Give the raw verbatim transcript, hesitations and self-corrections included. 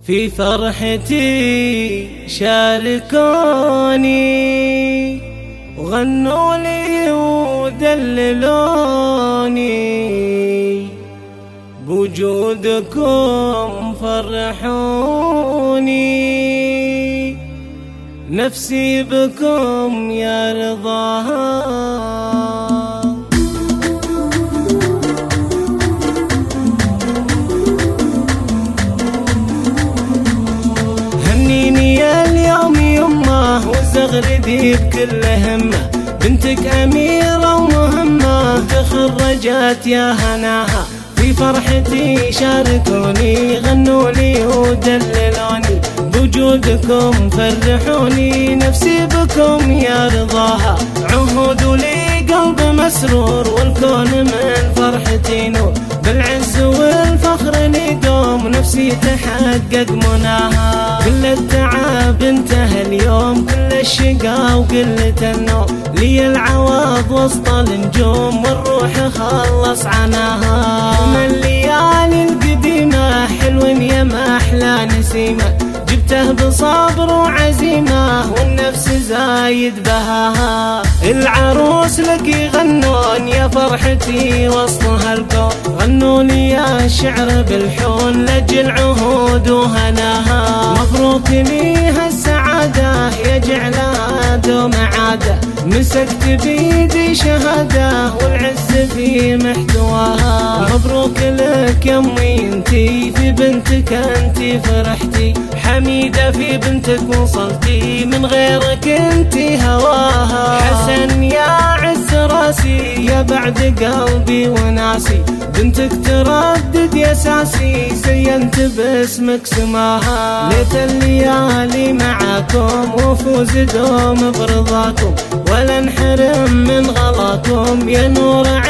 في فرحتي شاركوني وغنوا لي ودللوني، بوجودكم فرحوني، نفسي بكم يا رضاها. هنيني يا اليوم يمه وزغردي بكل همه، بنتك أميرة ومهمة تخرجت يا هناها. في فرحتي شاركوني غنوا لي ودللوني، بوجودكم فرحوني، نفسي بكم يا رضاها. عهود لي قلب مسرور والكون من فرحتي نور، بالعز والفخر لي دوم نفسي تحقق مناها. كل التعب انتهى اليوم، كل الشقا وقلة النوم، لي العوض وسط النجوم والروح خلص عناها. من الليالي القديمة حلو يا ما أحلى نسيمة، جبته بصبر وعزيمة والنفس زايد بهاها. العروس لك يغنون يا فرحتي وسط هالكون، غنوا لي يا شعر بالحون لأجل عهود وهناها. مبروك لي هالسعادة يا جعلها دوم عادة، مسكت بيدي شهادة والعز في محتواها. مبروك لك يا امي انتي في بنتك انتي فرحتي، حميدة في بنتك وصلتي من غيرك انتي هواها. حسن يا عز راسي يا بعد قلبي وناسي، بنتك تردد يا ساسي زينت باسمك سماها. ليت الليالي معاكم وفوز دوم برضاكم، ولا انحرم من غلاكم يا نور